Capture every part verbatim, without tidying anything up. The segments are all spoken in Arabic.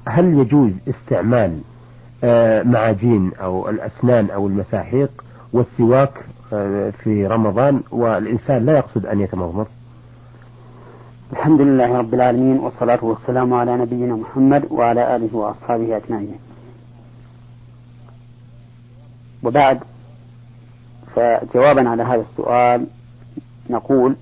هل يجوز استعمال معاجين أو الأسنان أو المساحيق والسواك في رمضان والإنسان لا يقصد أن يتمضمض؟ الحمد لله رب العالمين، والصلاة والسلام على نبينا محمد وعلى آله وأصحابه أجمعين. وبعد، فجوابا على هذا السؤال نقول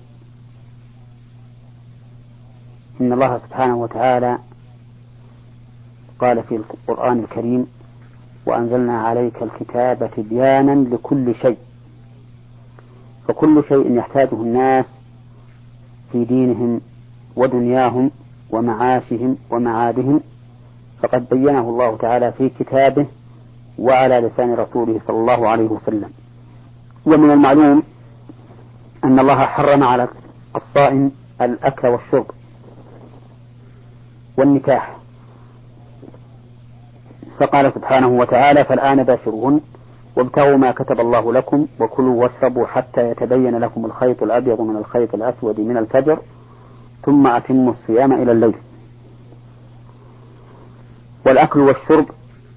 إن الله سبحانه وتعالى قال في القرآن الكريم: وأنزلنا عليك الكتاب تبيانا لكل شيء. فكل شيء يحتاجه الناس في دينهم ودنياهم ومعاشهم ومعادهم فقد بينه الله تعالى في كتابه وعلى لسان رسوله صلى الله عليه وسلم. ومن المعلوم أن الله حرم على الصائم الأكل والشرب والنكاح، فقال سبحانه وتعالى: فالآن باشروهن وابتغوا ما كتب الله لكم وكلوا واشربوا حتى يتبين لكم الخيط الأبيض من الخيط الأسود من الفجر ثم أتموا الصيام إلى الليل. والأكل والشرب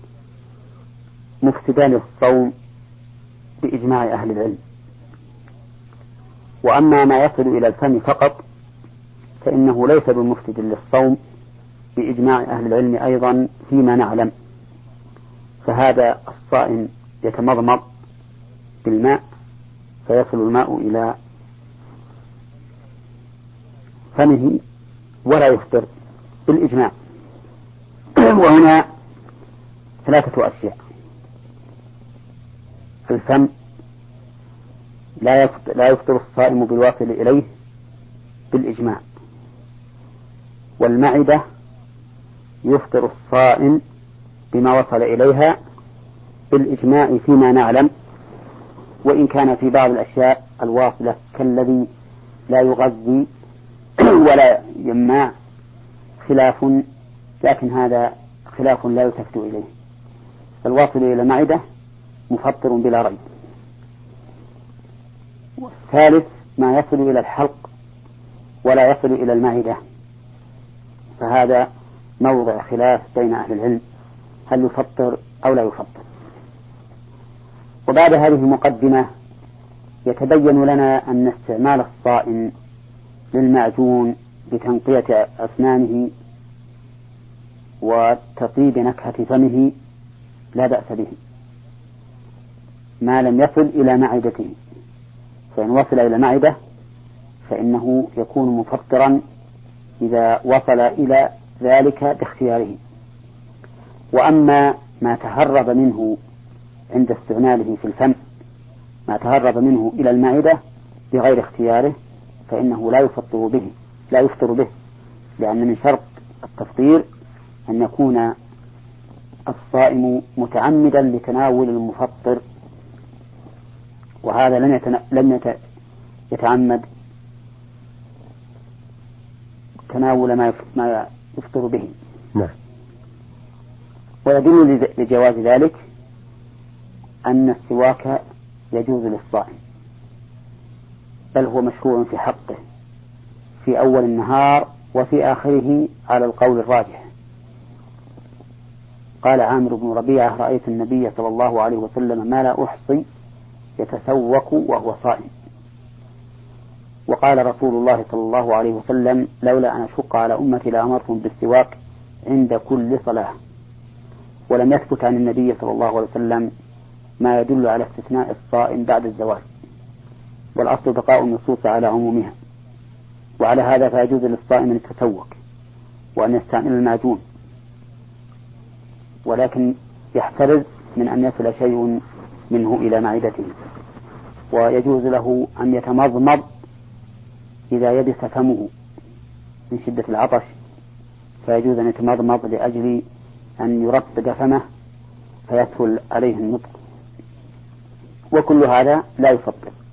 مفسدان للصوم بإجماع أهل العلم. وأما ما يصل إلى الفم فقط فإنه ليس بمفسد للصوم بإجماع أهل العلم أيضا فيما نعلم. فهذا الصائم يتمضمض بالماء فيصل الماء إلى فمه ولا يفطر بالإجماع. وهنا ثلاثة أشياء: الفم لا يفطر, لا يفطر الصائم بالواصل إليه بالإجماع، والمعدة يفطر الصائم بما وصل إليها بالإجماع فيما نعلم، وإن كان في بعض الأشياء الواصلة كالذي لا يغذي ولا يمنع خلاف، لكن هذا خلاف لا يلتفت إليه. الواصل إلى المعدة مفطر بلا ريب. والثالث ما يصل إلى الحلق ولا يصل إلى المعدة، فهذا موضع خلاف بين أهل العلم هل يفطر أو لا يفطر. وبعد هذه المقدمة يتبين لنا أن استعمال الصائم للمعجون بتنقية أسنانه وتطيب نكهة فمه لا بأس به ما لم يصل إلى معدته، فإن وصل إلى معدة فإنه يكون مفطرا إذا وصل إلى ذلك باختياره. وأما ما تهرب منه عند استعماله في الفم، ما تهرب منه إلى المعدة بغير اختياره، فإنه لا يفطر به لا يفطر به لأن من شرط التفطير أن يكون الصائم متعمدا لتناول المفطر، وهذا لم يتن... لم يت... يتعمد تناول ما, يف... ما يفطر به. نعم. ويدل لجواز ذلك أن السواك يجوز للصائم، بل هو مشروع في حقه في أول النهار وفي آخره على القول الراجح. قال عامر بن ربيعة: رأيت النبي صلى الله عليه وسلم ما لا أحصي يتسوك وهو صائم. وقال رسول الله صلى الله عليه وسلم: لولا أن أشق على أمتي لأمرتهم بالسواك عند كل صلاة. ولم يثبت عن النبي صلى الله عليه وسلم ما يدل على استثناء الصائم بعد الزواج، والأصل بقاء النصوص على عمومها. وعلى هذا فيجوز للصائم أن يتسوك وأن يستعمل المعجون، ولكن يحترز من أن يصل شيء منه إلى معدته. ويجوز له أن يتمضمض إذا يبس فمه من شدة العطش، فيجوز أن يتمضمض لأجل أن يرطب فمه فيسهل عليه النطق، وكل هذا لا يفطر.